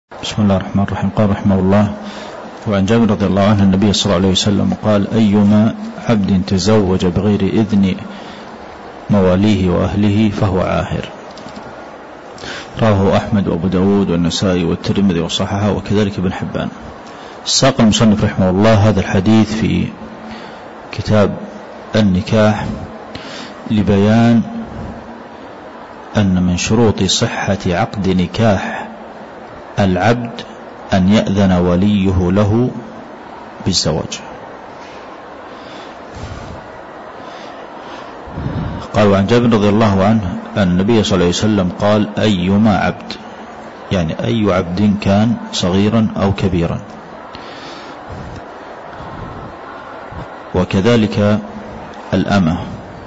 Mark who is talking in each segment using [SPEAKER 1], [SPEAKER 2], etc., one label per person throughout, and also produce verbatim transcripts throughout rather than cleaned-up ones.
[SPEAKER 1] بسم الله الرحمن الرحيم. قال رحمه الله: وعن جابر رضي الله عنه النبي صلى الله عليه وسلم قال: أيما عبد تزوج بغير إذن مواليه وأهله فهو عاهر. رواه أحمد وأبو داود والنسائي والترمذي وصححه وكذلك ابن حبان. ساق المصنف رحمه الله هذا الحديث في كتاب النكاح لبيان أن من شروط صحة عقد نكاح العبد أن يأذن وليه له بالزواج. قال: وعن جابر رضي الله عنه أن النبي صلى الله عليه وسلم قال: أيما عبد، يعني أي عبد كان صغيرا أو كبيرا، وكذلك الأمة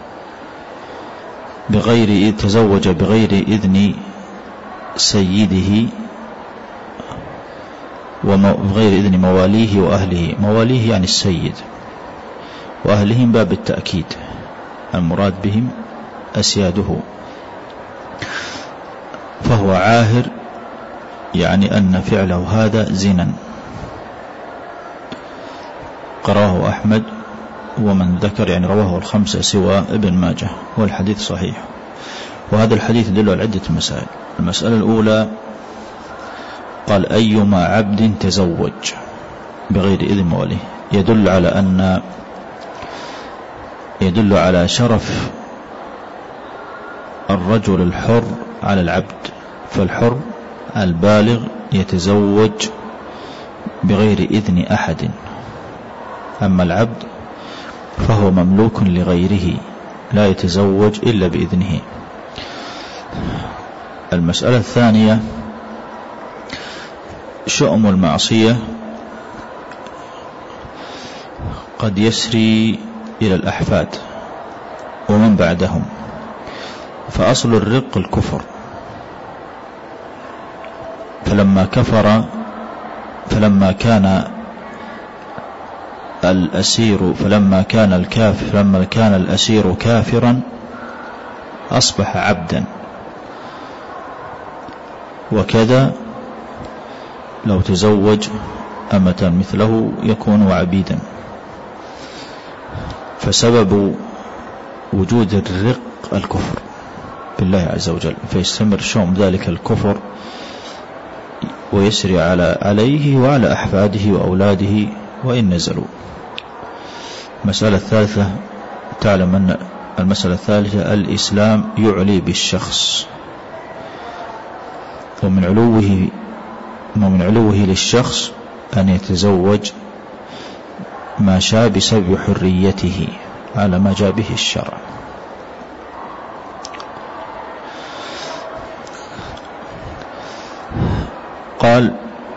[SPEAKER 1] بغير تزوج بغير إذن سيده وبغير إذن مواليه وأهله. مواليه يعني السيد، وأهلهم باب التأكيد، المراد بهم أسياده. فهو عاهر، يعني أن فعله هذا زنا. قراه أحمد ومن ذكر، يعني رواه الخمسة سوى ابن ماجه، والحديث صحيح. وهذا الحديث يدل على عدة مسائل. المسألة الأولى: قال: أيما عبد تزوج بغير إذن مواليه، يدل على أن يدل على شرف الرجل الحر على العبد. فالحر البالغ يتزوج بغير إذن أحد، أما العبد فهو مملوك لغيره لا يتزوج إلا بإذنه. المسألة الثانية: شؤم المعصية قد يسري إلى الأحفاد ومن بعدهم، فأصل الرق الكفر، فلما كفر فلما كان الأسير فلما كان الكافر فلما كان الأسير كافرا أصبح عبدا، وكذا لو تزوج أمة مثله يكون عبيدا. فسبب وجود الرق الكفر بالله عز وجل، فيستمر شؤم ذلك الكفر ويسري على عليه وعلى أحفاده وأولاده وإن نزلوا. المسألة الثالثة: تعلم أن المسألة الثالثة الإسلام يعلي بالشخص، ومن علوه ومن علوه للشخص أن يتزوج ما شاء بسبب حريته على ما جاء به الشرع. قال: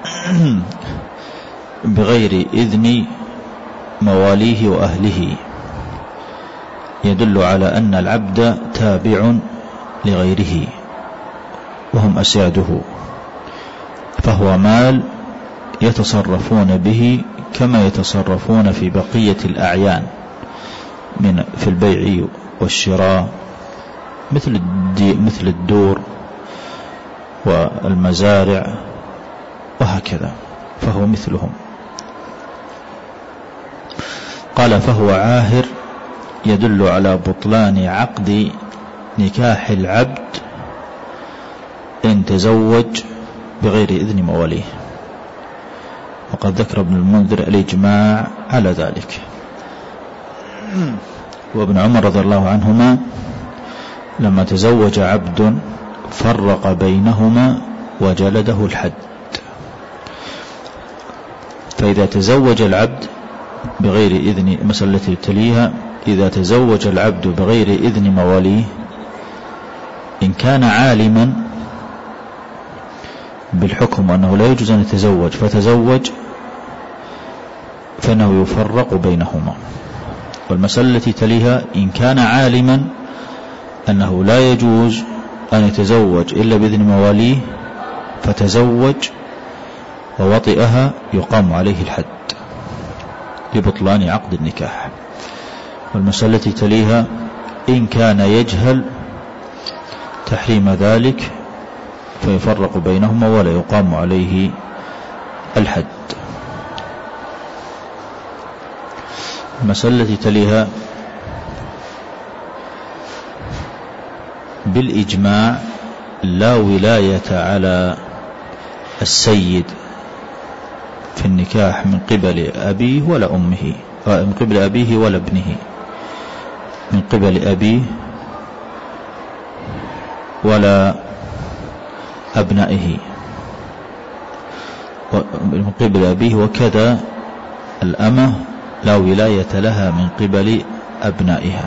[SPEAKER 1] بغير إذن مواليه وأهله، يدل على أن العبد تابع لغيره وهم أسياده، فهو مال يتصرفون به كما يتصرفون في بقية الأعيان من في البيع والشراء، مثل مثل الدور والمزارع وهكذا، فهو مثلهم. قال: فهو عاهر، يدل على بطلان عقد نكاح العبد إن تزوج بغير إذن مواليه، وقد ذكر ابن المنذر الإجماع على ذلك. وابن عمر رضي الله عنهما لما تزوج عبد فرق بينهما وجلده الحد. فإذا تزوج العبد بغير إذن، المسألة التي تليها: إذا تزوج العبد بغير إذن مواليه إن كان عالما بالحكم أنه لا يجوز أن يتزوج فتزوج، فإنه يفرق بينهما. والمسألة التي تليها: إن كان عالما أنه لا يجوز أن يتزوج إلا بإذن مواليه فتزوج ووطئها، يقام عليه الحد لبطلان عقد النكاح. والمسألة التي تليها: إن كان يجهل تحريم ذلك فيفرق بينهما ولا يقام عليه الحد. المسألة التي تليها: بالإجماع لا ولاية على السيد في النكاح من قبل أبيه ولا أمه، من قبل أبيه ولا ابنه، من قبل أبيه ولا أبنائه، من قبل أبيه. وكذا الأمة لا ولاية لها من قبل أبنائها،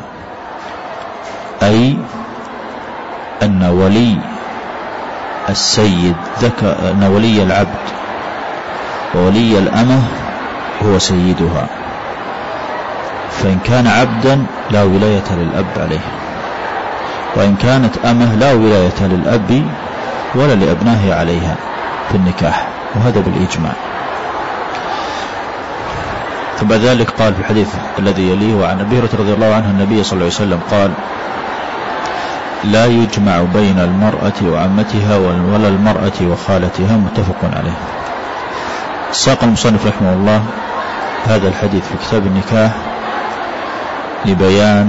[SPEAKER 1] أي أن ولي السيد ذكر أن ولي العبد وولي الأمة هو سيدها، فإن كان عبدا لا ولاية للأب عليه، وإن كانت أمة لا ولاية للأب ولا لأبنائه عليها في النكاح، وهذا بالإجماع. ثم ذلك قال في الحديث الذي يليه: وعن أبي هريرة رضي الله عنه النبي صلى الله عليه وسلم قال: لا يجمع بين المرأة وعمتها ولا المرأة وخالتها، متفق عليه. ساق المصنف رحمه الله هذا الحديث في كتاب النكاح لبيان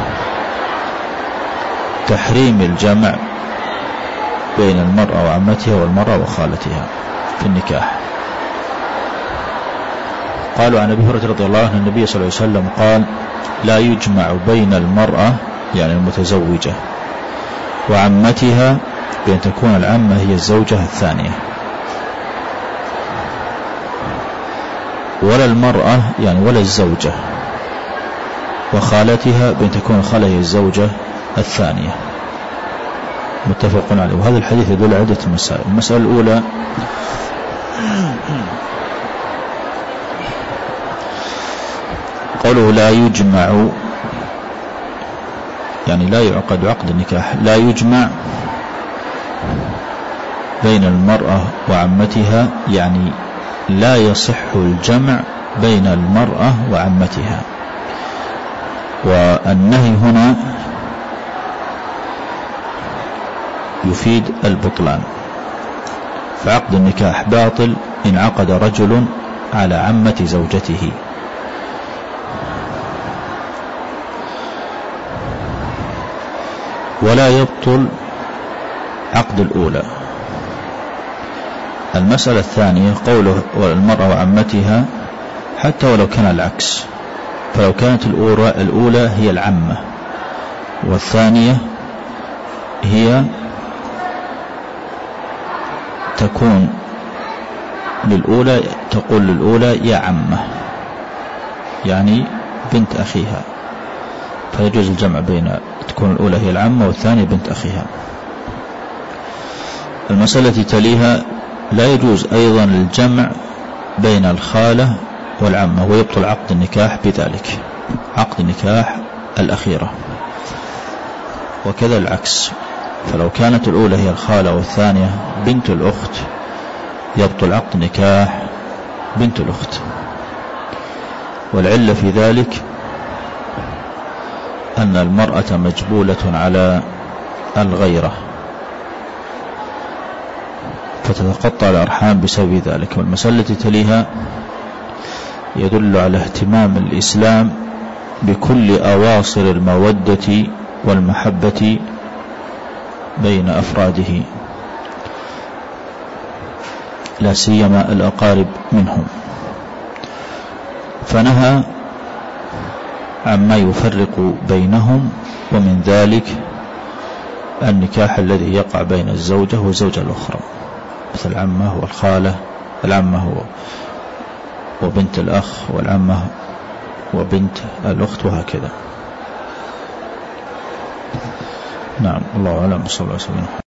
[SPEAKER 1] تحريم الجمع بين المرأة وعمتها والمرأة وخالتها في النكاح. قالوا عن أبي هريرة رضي الله عنه النبي صلى الله عليه وسلم قال: لا يجمع بين المرأة يعني المتزوجة وعمتها، بأن تكون العمة هي الزوجة الثانية، ولا المرأة يعني ولا الزوجة وخالتها، بأن تكون الخالة هي الزوجة الثانية، متفق عليه. وهذا الحديث يدل على عدة مسائل. المسألة الأولى: قوله لا يجمع يعني لا يعقد عقد النكاح، لا يجمع بين المرأة وعمتها، يعني لا يصح الجمع بين المرأة وعمتها. والنهي هنا يفيد البطلان، فعقد النكاح باطل إن عقد رجل على عمة زوجته. ولا يبطل عقد الأولى. المسألة الثانية قوله المرأة وعمتها، حتى ولو كان العكس، فلو كانت الأولى, الأولى هي العمة والثانية هي تكون للأولى، تقول للأولى يا عمة يعني بنت أخيها، فيجوز الجمع بين تكون الأولى هي العمة والثانية بنت أخيها. المسألة التي تليها: لا يجوز أيضا الجمع بين الخالة والعمة، ويبطل عقد النكاح بذلك، عقد النكاح الأخيرة. وكذا العكس، فلو كانت الأولى هي الخالة والثانية بنت الأخت يبطل عقد النكاح بنت الأخت. والعلة في ذلك أن المرأة مجبولة على الغيرة، فتتقطع الأرحام بسبب ذلك. والمسألة التي تليها يدل على اهتمام الإسلام بكل أواصر المودة والمحبة بين أفراده، لا سيما الأقارب منهم، فنهى عما يفرق بينهم، ومن ذلك النكاح الذي يقع بين الزوجة والزوجة الأخرى، مثل العمة والخالة، العمة وبنت الأخ، والعمة وبنت الأخت، وهكذا. نعم، الله أعلم. صلى الله عليه وسلم.